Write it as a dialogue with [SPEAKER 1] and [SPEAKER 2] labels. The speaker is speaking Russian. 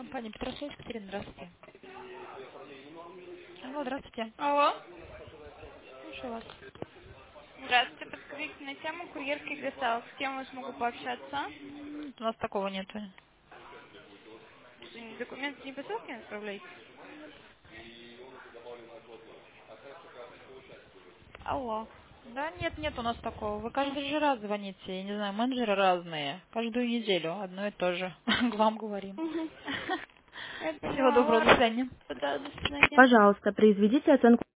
[SPEAKER 1] Компания Петросовская, Екатерина, здравствуйте. Алло, здравствуйте.
[SPEAKER 2] Алло.
[SPEAKER 1] Слушаю вас.
[SPEAKER 2] Здравствуйте. Подскажите, на тему курьерский гостал. С кем я смогу пообщаться?
[SPEAKER 1] У нас такого нету.
[SPEAKER 2] Документы не посылки отправляете?
[SPEAKER 1] Нет.
[SPEAKER 2] Алло.
[SPEAKER 1] Да, нет у нас такого. Вы каждый же раз звоните. Я не знаю, менеджеры разные. Каждую неделю одно и то же. К вам говорим.
[SPEAKER 2] Мгм. Я
[SPEAKER 1] Всего
[SPEAKER 2] поняла
[SPEAKER 1] доброго, до
[SPEAKER 2] вас.
[SPEAKER 1] свидания.
[SPEAKER 2] Да, до свидания.
[SPEAKER 3] Пожалуйста, произведите оценку